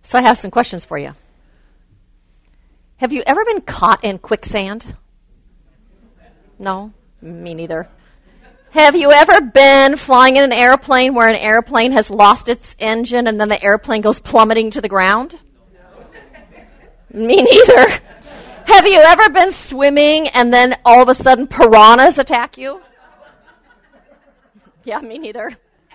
So I have some questions for you. Have you ever been caught in quicksand? No? Me neither. Have you ever been flying in an airplane where an airplane has lost its engine and then the airplane goes plummeting to the ground? No. Me neither. Have you ever been swimming and then all of a sudden piranhas attack you? Yeah, me neither.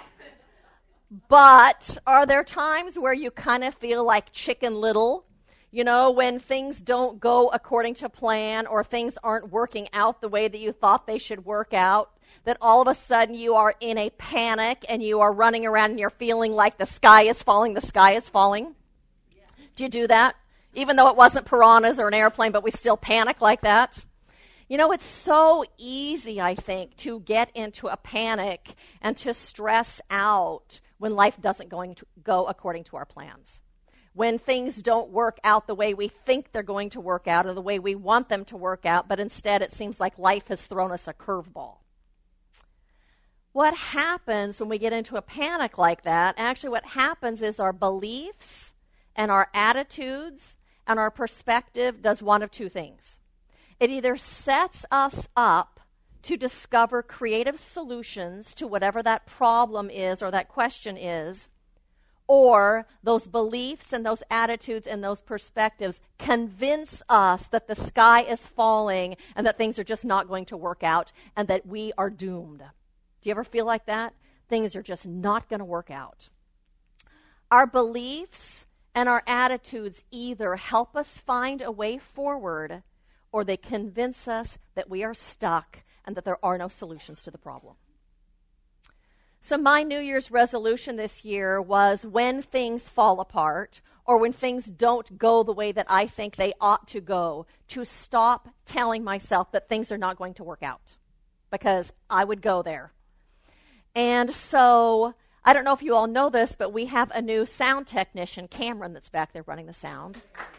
But are there times where you kind of feel like Chicken Little? You know, when things don't go according to plan or things aren't working out the way that you thought they should work out, that all of a sudden you are in a panic and you are running around and you're feeling like the sky is falling, the sky is falling? Yeah. Do you do that? Even though it wasn't piranhas or an airplane, but we still panic like that? You know, it's so easy, I think, to get into a panic and to stress out when life doesn't go according to our plans. When things don't work out the way we think they're going to work out or the way we want them to work out, but instead it seems like life has thrown us a curveball. What happens when we get into a panic like that? Actually, what happens is our beliefs and our attitudes and our perspective does one of two things. It either sets us up to discover creative solutions to whatever that problem is or that question is, or those beliefs and those attitudes and those perspectives convince us that the sky is falling and that things are just not going to work out and that we are doomed. Do you ever feel like that? Things are just not going to work out. Our beliefs and our attitudes either help us find a way forward or they convince us that we are stuck and that there are no solutions to the problem. So my New Year's resolution this year was when things fall apart or when things don't go the way that I think they ought to go, to stop telling myself that things are not going to work out, because I would go there. And so, I don't know if you all know this, but we have a new sound technician, Cameron, that's back there running the sound.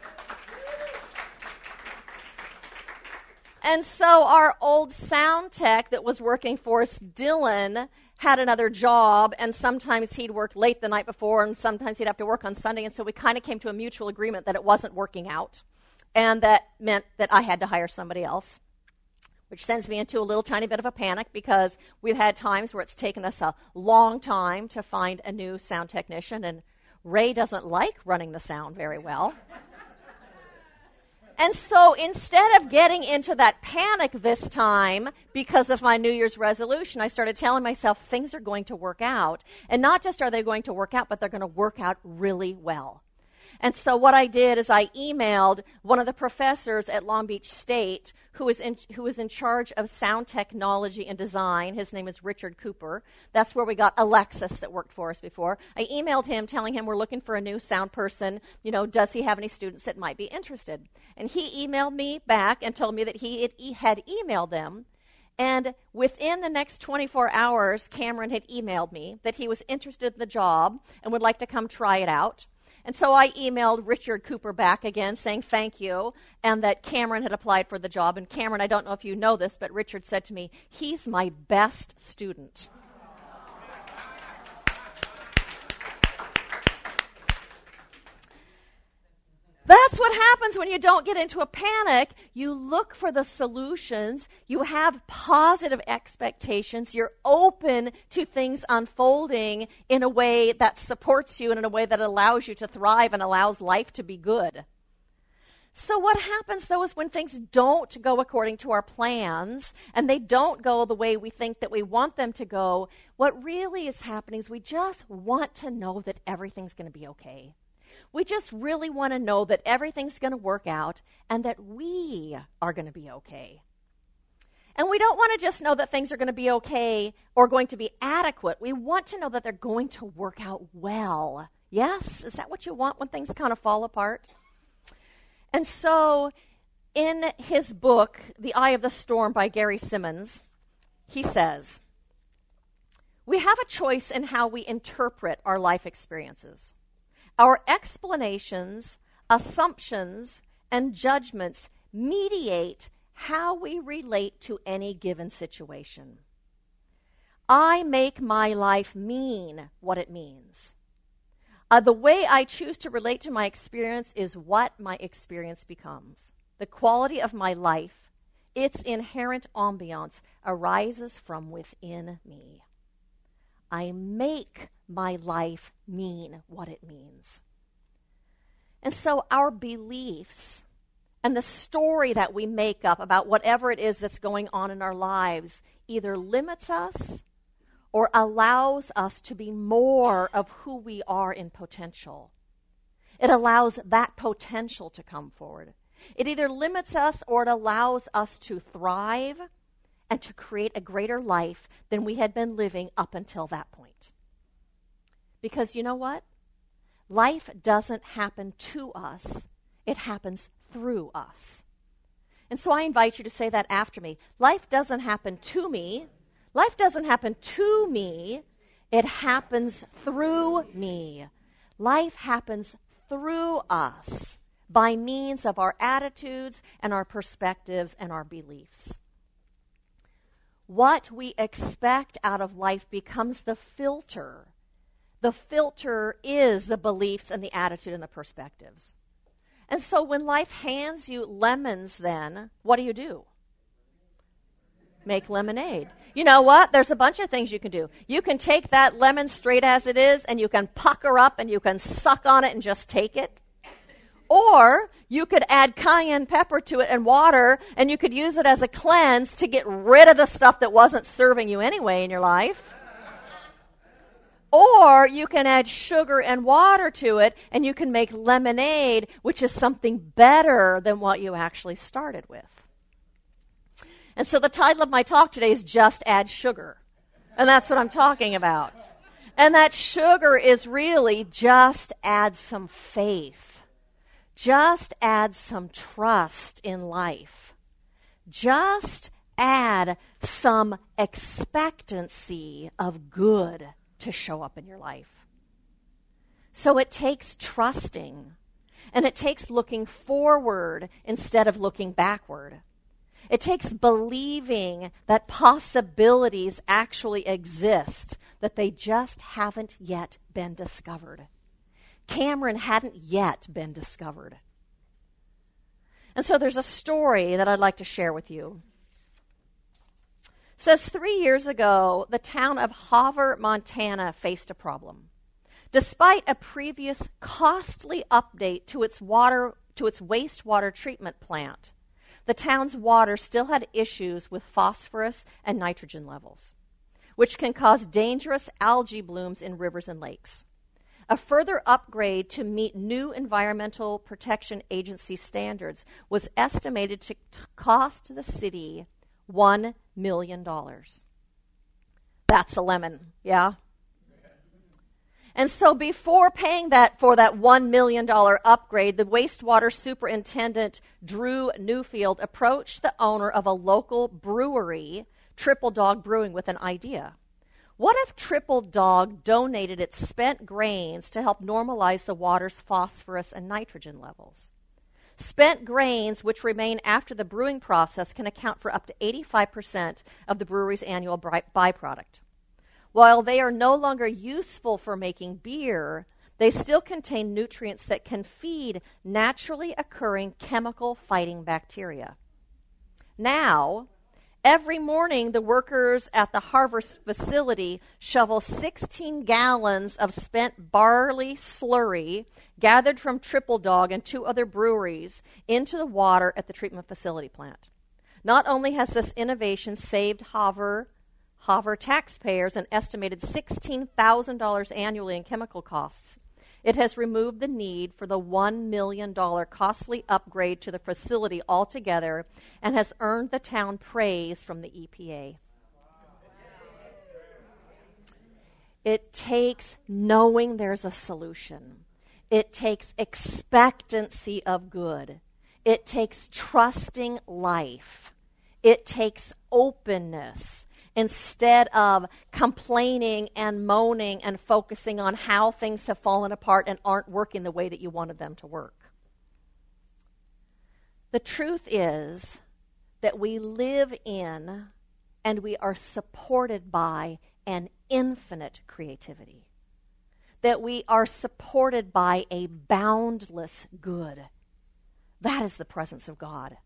And so our old sound tech that was working for us, Dylan, had another job, and sometimes he'd work late the night before, and sometimes he'd have to work on Sunday, and so we kind of came to a mutual agreement that it wasn't working out, and that meant that I had to hire somebody else, which sends me into a little tiny bit of a panic because we've had times where it's taken us a long time to find a new sound technician, and Ray doesn't like running the sound very well. And so instead of getting into that panic this time because of my New Year's resolution, I started telling myself things are going to work out. And not just are they going to work out, but they're going to work out really well. And so what I did is I emailed one of the professors at Long Beach State who is in charge of sound technology and design. His name is Richard Cooper. That's where we got Alexis that worked for us before. I emailed him telling him we're looking for a new sound person. You know, does he have any students that might be interested? And he emailed me back and told me that he had emailed them. And within the next 24 hours, Cameron had emailed me that he was interested in the job and would like to come try it out. And so I emailed Richard Cooper back again saying thank you and that Cameron had applied for the job. And Cameron, I don't know if you know this, but Richard said to me, he's my best student. That's what happens when you don't get into a panic. You look for the solutions. You have positive expectations. You're open to things unfolding in a way that supports you and in a way that allows you to thrive and allows life to be good. So what happens, though, is when things don't go according to our plans and they don't go the way we think that we want them to go, what really is happening is we just want to know that everything's going to be okay. We just really want to know that everything's going to work out and that we are going to be okay. And we don't want to just know that things are going to be okay or going to be adequate. We want to know that they're going to work out well. Yes? Is that what you want when things kind of fall apart? And so in his book, The Eye of the Storm by Gary Simmons, he says, we have a choice in how we interpret our life experiences. Our explanations, assumptions, and judgments mediate how we relate to any given situation. I make my life mean what it means. The way I choose to relate to my experience is what my experience becomes. The quality of my life, its inherent ambiance, arises from within me. I make my life mean what it means. And so our beliefs and the story that we make up about whatever it is that's going on in our lives either limits us or allows us to be more of who we are in potential. It allows that potential to come forward. It either limits us or it allows us to thrive and to create a greater life than we had been living up until that point. Because you know what? Life doesn't happen to us. It happens through us. And so I invite you to say that after me. Life doesn't happen to me. Life doesn't happen to me. It happens through me. Life happens through us by means of our attitudes and our perspectives and our beliefs. What we expect out of life becomes the filter. The filter is the beliefs and the attitude and the perspectives. And so when life hands you lemons, then, what do? Make lemonade. You know what? There's a bunch of things you can do. You can take that lemon straight as it is, and you can pucker up, and you can suck on it and just take it. Or you could add cayenne pepper to it and water, and you could use it as a cleanse to get rid of the stuff that wasn't serving you anyway in your life. Or you can add sugar and water to it, and you can make lemonade, which is something better than what you actually started with. And so the title of my talk today is Just Add Sugar. And that's what I'm talking about. And that sugar is really just add some faith. Just add some trust in life. Just add some expectancy of good to show up in your life. So it takes trusting, and it takes looking forward instead of looking backward. It takes believing that possibilities actually exist, that they just haven't yet been discovered. Cameron hadn't yet been discovered. And so there's a story that I'd like to share with you. It says 3 years ago, the town of Hoover, Montana faced a problem. Despite a previous costly update to its wastewater treatment plant, the town's water still had issues with phosphorus and nitrogen levels, which can cause dangerous algae blooms in rivers and lakes. A further upgrade to meet new Environmental Protection Agency standards was estimated to cost the city $1 million. That's a lemon, yeah? And so before paying for that $1 million upgrade, the wastewater superintendent, Drew Newfield, approached the owner of a local brewery, Triple Dog Brewing, with an idea. What if Triple Dog donated its spent grains to help normalize the water's phosphorus and nitrogen levels? Spent grains, which remain after the brewing process, can account for up to 85% of the brewery's annual byproduct. While they are no longer useful for making beer, they still contain nutrients that can feed naturally occurring chemical-fighting bacteria. Now, every morning, the workers at the Harvest facility shovel 16 gallons of spent barley slurry gathered from Triple Dog and 2 other breweries into the water at the treatment facility plant. Not only has this innovation saved Hoover taxpayers an estimated $16,000 annually in chemical costs, it has removed the need for the $1 million costly upgrade to the facility altogether and has earned the town praise from the EPA. It takes knowing there's a solution. It takes expectancy of good. It takes trusting life. It takes openness instead of complaining and moaning and focusing on how things have fallen apart and aren't working the way that you wanted them to work. The truth is that we live in and we are supported by an infinite creativity. that we are supported by a boundless good. That is the presence of God.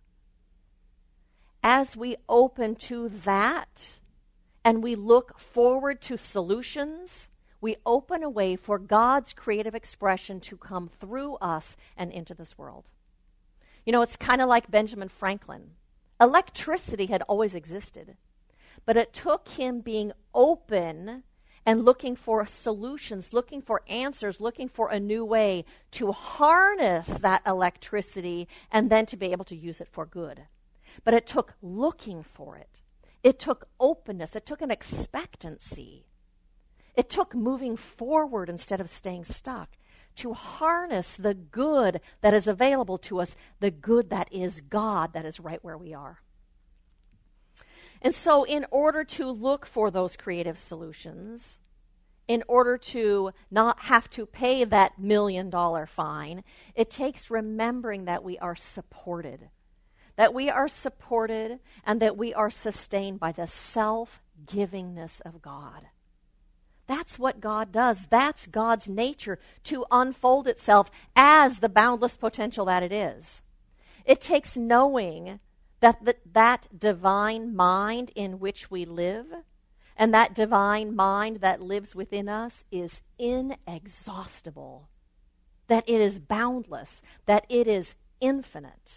As we open to that and we look forward to solutions, we open a way for God's creative expression to come through us and into this world. You know, it's kind of like Benjamin Franklin. Electricity had always existed, but it took him being open and looking for solutions, looking for answers, looking for a new way to harness that electricity and then to be able to use it for good. But it took looking for it. It took openness. It took an expectancy. It took moving forward instead of staying stuck to harness the good that is available to us, the good that is God, that is right where we are. And so in order to look for those creative solutions, in order to not have to pay that $1 million fine, it takes remembering that we are supported. That we are supported and that we are sustained by the self-givingness of God. That's what God does. That's God's nature, to unfold itself as the boundless potential that it is. It takes knowing that divine mind in which we live and that divine mind that lives within us is inexhaustible, that it is boundless, that it is infinite.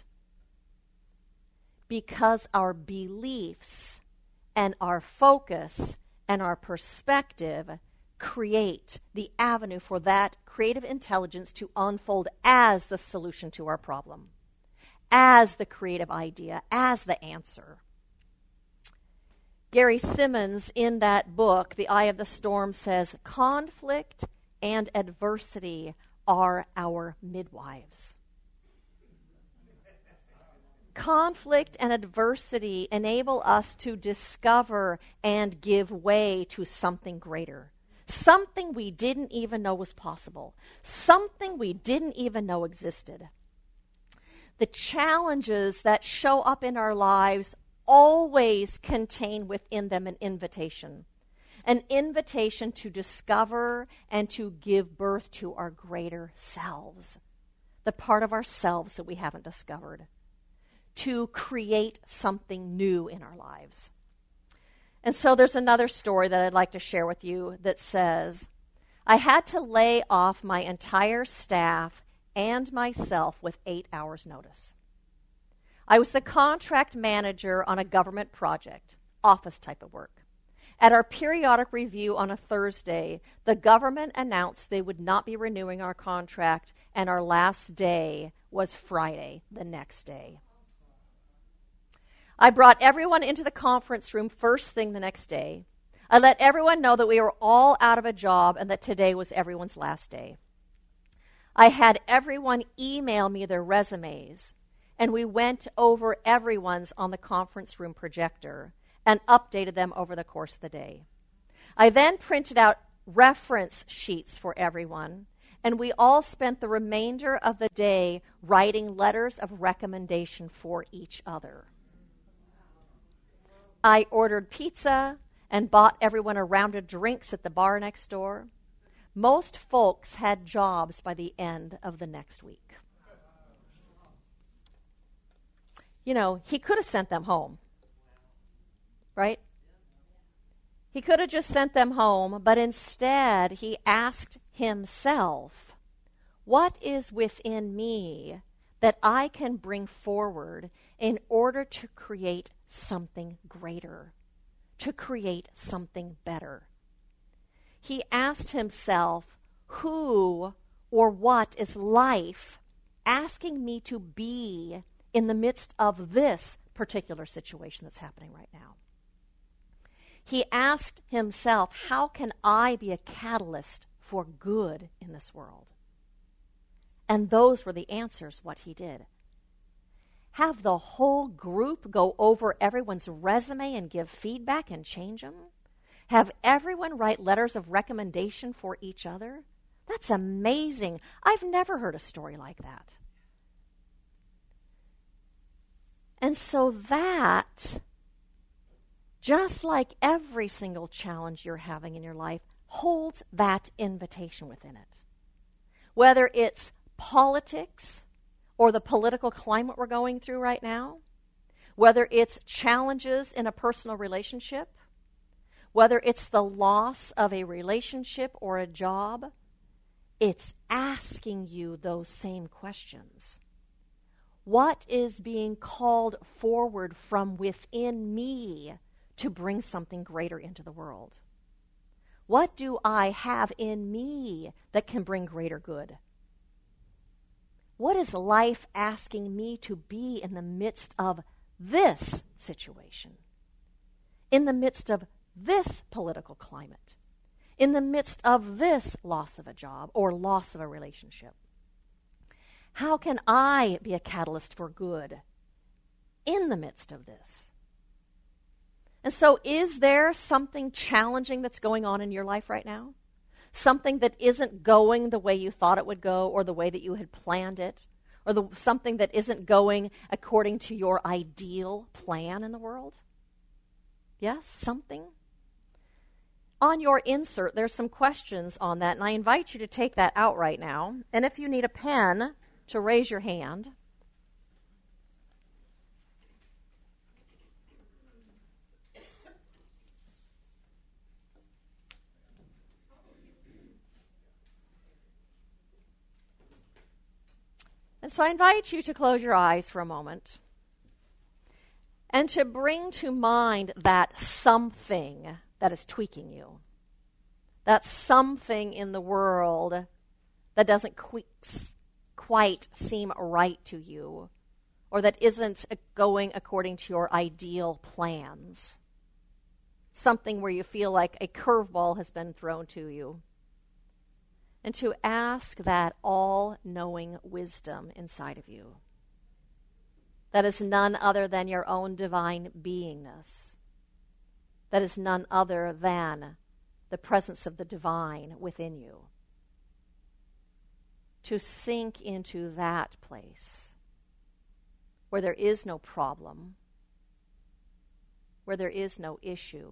Because our beliefs and our focus and our perspective create the avenue for that creative intelligence to unfold as the solution to our problem, as the creative idea, as the answer. Gary Simmons, in that book, The Eye of the Storm, says, conflict and adversity are our midwives. Conflict and adversity enable us to discover and give way to something greater, something we didn't even know was possible, something we didn't even know existed. The challenges that show up in our lives always contain within them an invitation to discover and to give birth to our greater selves, the part of ourselves that we haven't discovered, to create something new in our lives. And so there's another story that I'd like to share with you that says, I had to lay off my entire staff and myself with 8 hours' notice. I was the contract manager on a government project, office type of work. At our periodic review on a Thursday, the government announced they would not be renewing our contract, and our last day was Friday, the next day. I brought everyone into the conference room first thing the next day. I let everyone know that we were all out of a job and that today was everyone's last day. I had everyone email me their resumes, and we went over everyone's on the conference room projector and updated them over the course of the day. I then printed out reference sheets for everyone, and we all spent the remainder of the day writing letters of recommendation for each other. I ordered pizza and bought everyone a round of drinks at the bar next door. Most folks had jobs by the end of the next week. You know, he could have sent them home, right? He could have just sent them home, but instead he asked himself, what is within me that I can bring forward in order to create something greater, to create something better? He asked himself, who or what is life asking me to be in the midst of this particular situation that's happening right now? He asked himself, how can I be a catalyst for good in this world? And those were the answers, what he did. Have the whole group go over everyone's resume and give feedback and change them? Have everyone write letters of recommendation for each other? That's amazing. I've never heard a story like that. And so that, just like every single challenge you're having in your life, holds that invitation within it. Whether it's politics or the political climate we're going through right now, whether it's challenges in a personal relationship, whether it's the loss of a relationship or a job, it's asking you those same questions. What is being called forward from within me to bring something greater into the world? What do I have in me that can bring greater good? What is life asking me to be in the midst of this situation? In the midst of this political climate? In the midst of this loss of a job or loss of a relationship? How can I be a catalyst for good in the midst of this? And so is there something challenging that's going on in your life right now? Something that isn't going the way you thought it would go or the way that you had planned it? Or something that isn't going according to your ideal plan in the world? Yes, something? On your insert, there's some questions on that, and I invite you to take that out right now. And if you need a pen, to raise your hand. And so I invite you to close your eyes for a moment and to bring to mind that something that is tweaking you. That something in the world that doesn't quite seem right to you, or that isn't going according to your ideal plans. Something where you feel like a curveball has been thrown to you. And to ask that all-knowing wisdom inside of you. That is none other than your own divine beingness. That is none other than the presence of the divine within you. To sink into that place where there is no problem, where there is no issue,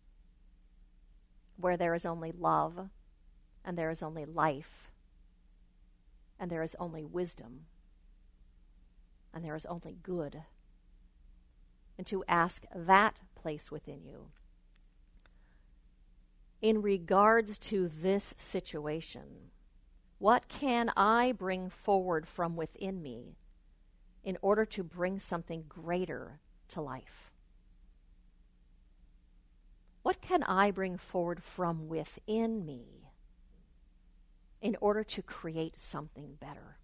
where there is only love, and there is only life, and there is only wisdom, and there is only good. And to ask that place within you, in regards to this situation, what can I bring forward from within me in order to bring something greater to life? What can I bring forward from within me in order to create something better?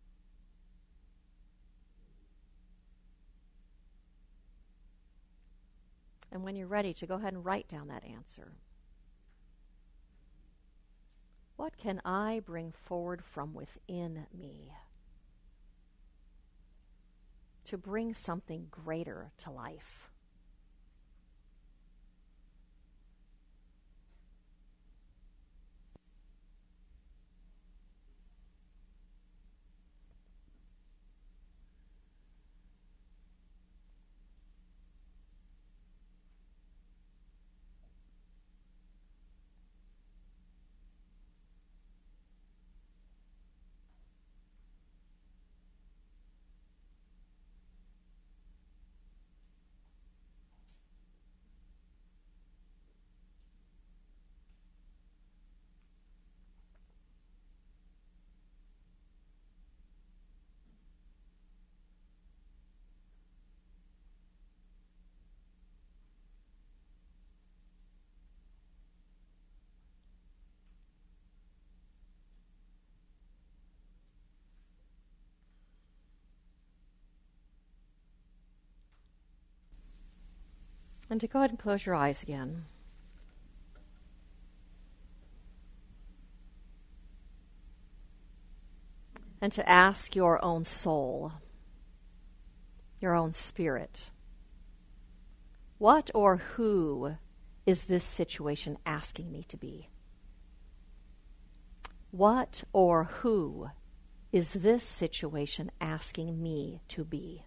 And when you're ready to go ahead and write down that answer. What can I bring forward from within me to bring something greater to life? And to go ahead and close your eyes again. And to ask your own soul, your own spirit, what or who is this situation asking me to be? What or who is this situation asking me to be?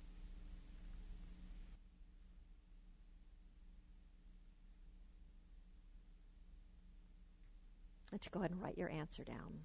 And to go ahead and write your answer down.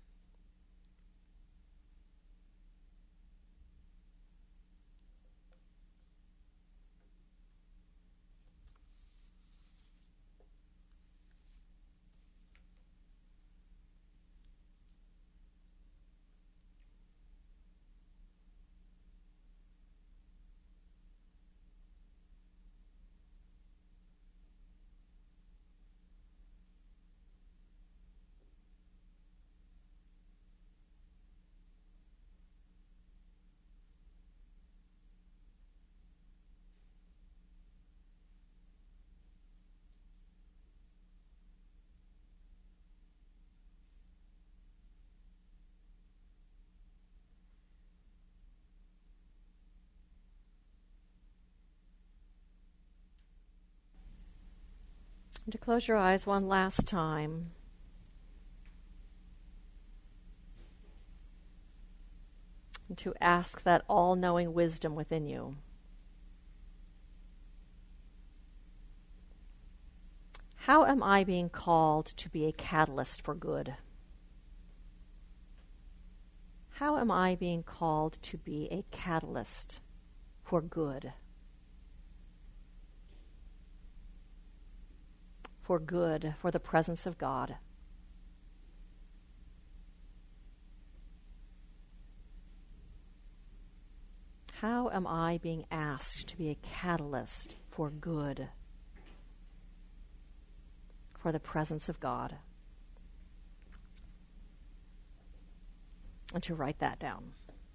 And to close your eyes one last time. And to ask that all-knowing wisdom within you. How am I being called to be a catalyst for good? How am I being called to be a catalyst for good? For good, for the presence of God. How am I being asked to be a catalyst for good, for the presence of God? And to write that down.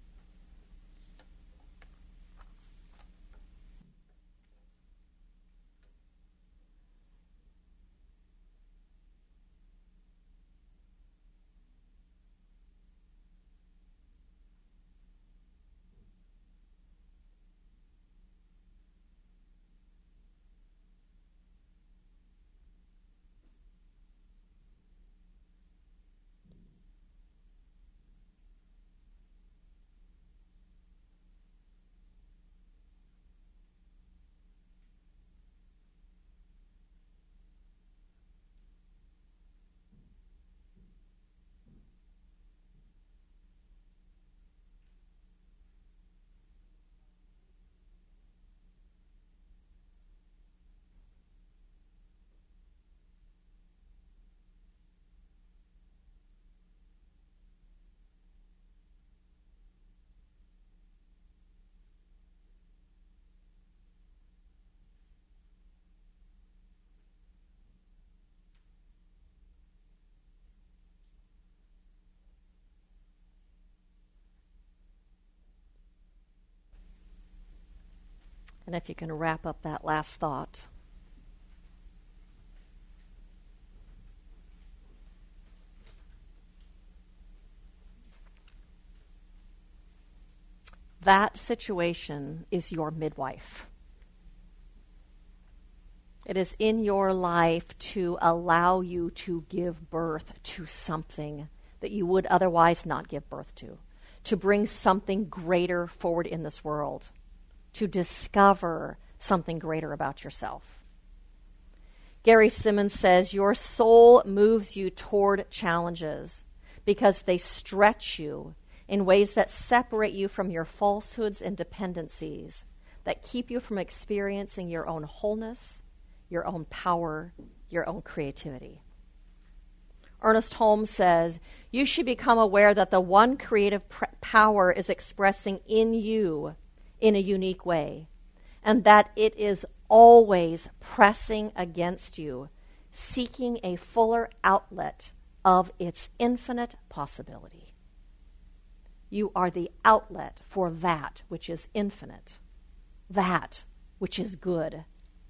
And if you can wrap up that last thought. That situation is your midwife. It is in your life to allow you to give birth to something that you would otherwise not give birth to bring something greater forward in this world, to discover something greater about yourself. Gary Simmons says, your soul moves you toward challenges because they stretch you in ways that separate you from your falsehoods and dependencies, that keep you from experiencing your own wholeness, your own power, your own creativity. Ernest Holmes says, you should become aware that the one creative power is expressing in you in a unique way, and that it is always pressing against you, seeking a fuller outlet of its infinite possibility. You are the outlet for that which is infinite, that which is good.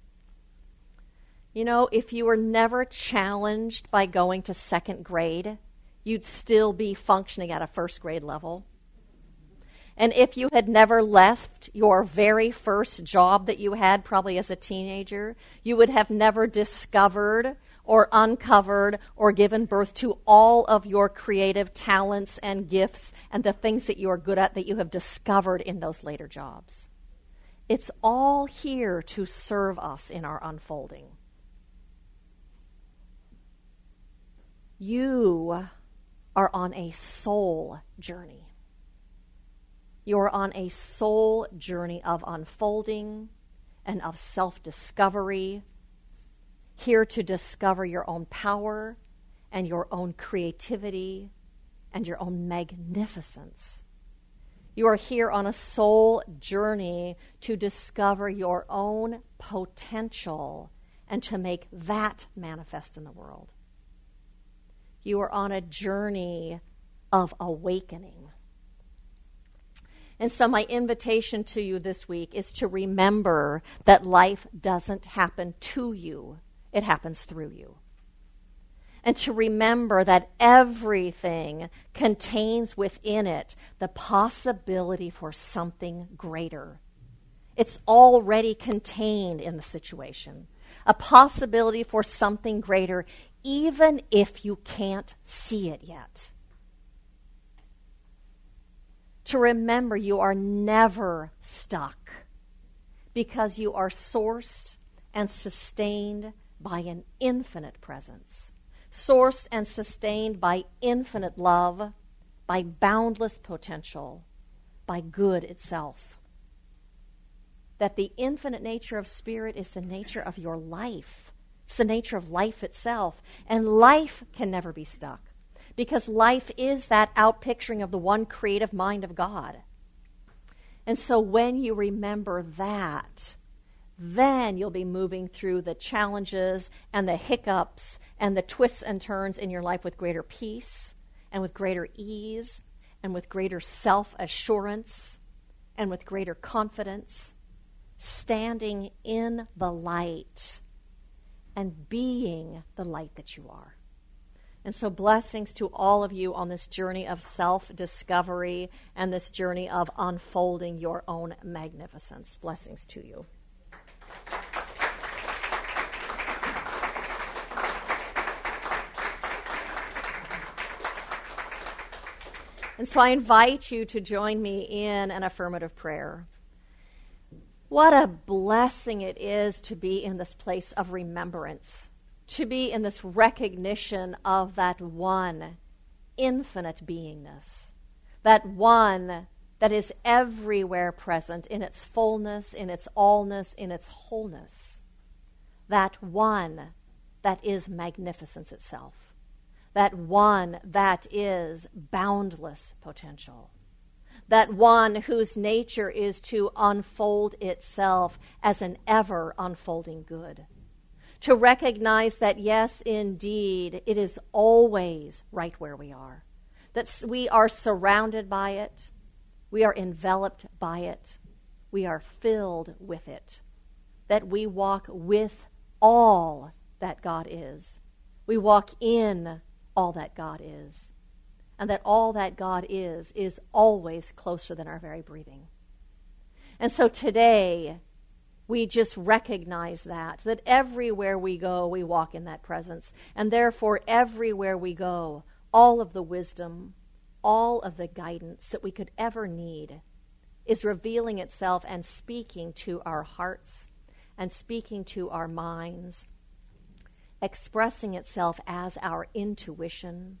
You know, if you were never challenged by going to second grade, you'd still be functioning at a first grade level. And if you had never left your very first job that you had, probably as a teenager, you would have never discovered or uncovered or given birth to all of your creative talents and gifts and the things that you are good at that you have discovered in those later jobs. It's all here to serve us in our unfolding. You are on a soul journey. You are on a soul journey of unfolding and of self-discovery, here to discover your own power and your own creativity and your own magnificence. You are here on a soul journey to discover your own potential and to make that manifest in the world. You are on a journey of awakening. And so my invitation to you this week is to remember that life doesn't happen to you, it happens through you. And to remember that everything contains within it the possibility for something greater. It's already contained in the situation. A possibility for something greater, even if you can't see it yet. To remember you are never stuck because you are sourced and sustained by an infinite presence. Sourced and sustained by infinite love, by boundless potential, by good itself. That the infinite nature of spirit is the nature of your life. It's the nature of life itself. And life can never be stuck because life is that outpicturing of the one creative mind of God. And so when you remember that, then you'll be moving through the challenges and the hiccups and the twists and turns in your life with greater peace and with greater ease and with greater self-assurance and with greater confidence, standing in the light and being the light that you are. And so blessings to all of you on this journey of self-discovery and this journey of unfolding your own magnificence. Blessings to you. And so I invite you to join me in an affirmative prayer. What a blessing it is to be in this place of remembrance, to be in this recognition of that one infinite beingness, that one that is everywhere present in its fullness, in its allness, in its wholeness, that one that is magnificence itself, that one that is boundless potential, that one whose nature is to unfold itself as an ever-unfolding good. To recognize that, yes, indeed, it is always right where we are. That we are surrounded by it. We are enveloped by it. We are filled with it. That we walk with all that God is. We walk in all that God is. And that all that God is always closer than our very breathing. And so today, we just recognize that everywhere we go, we walk in that presence. And therefore, everywhere we go, all of the wisdom, all of the guidance that we could ever need is revealing itself and speaking to our hearts and speaking to our minds, expressing itself as our intuition,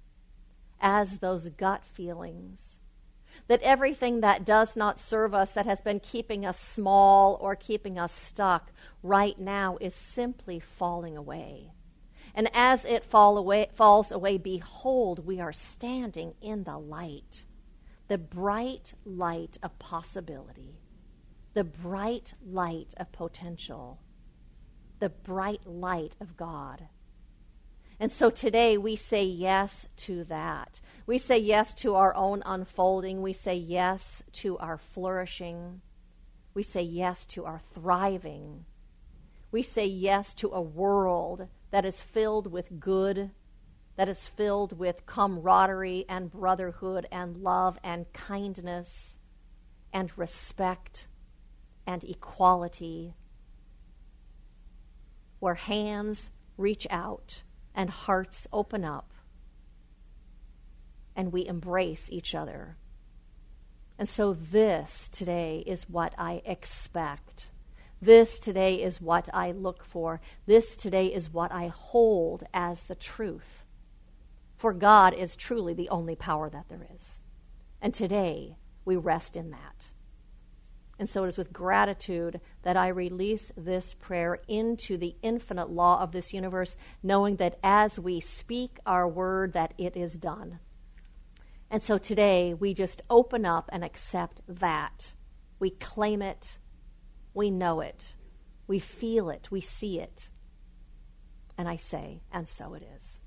as those gut feelings. That everything that does not serve us, that has been keeping us small or keeping us stuck, right now is simply falling away. And as it falls away, behold, we are standing in the light, the bright light of possibility, the bright light of potential, the bright light of God. And so today we say yes to that. We say yes to our own unfolding. We say yes to our flourishing. We say yes to our thriving. We say yes to a world that is filled with good, that is filled with camaraderie and brotherhood and love and kindness and respect and equality, where hands reach out and hearts open up, and we embrace each other. And so this today is what I expect. This today is what I look for. This today is what I hold as the truth For God is truly the only power that there is. And today, we rest in that. And so it is with gratitude that I release this prayer into the infinite law of this universe, knowing that as we speak our word, that it is done. And so today, we just open up and accept that. We claim it. We know it. We feel it. We see it. And I say, and so it is.